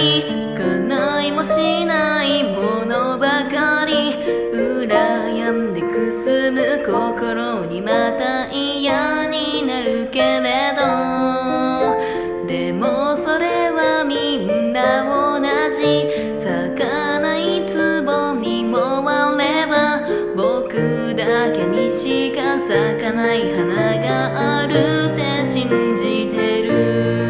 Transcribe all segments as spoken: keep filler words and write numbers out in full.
り叶いもしないものばかり羨んでくすむ心にまた嫌になるけれどでもそれはみんな同じ咲かないつぼみもあれば僕だけにしか咲かない花があるって信じてる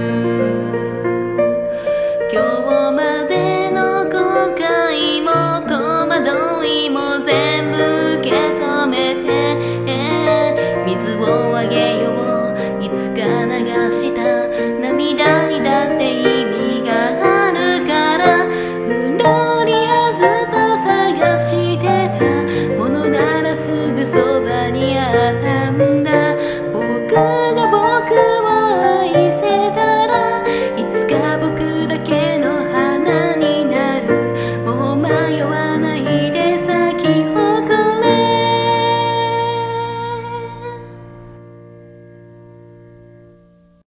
今日までの後悔も戸惑いも全部受け止めて水をあげよういつか流した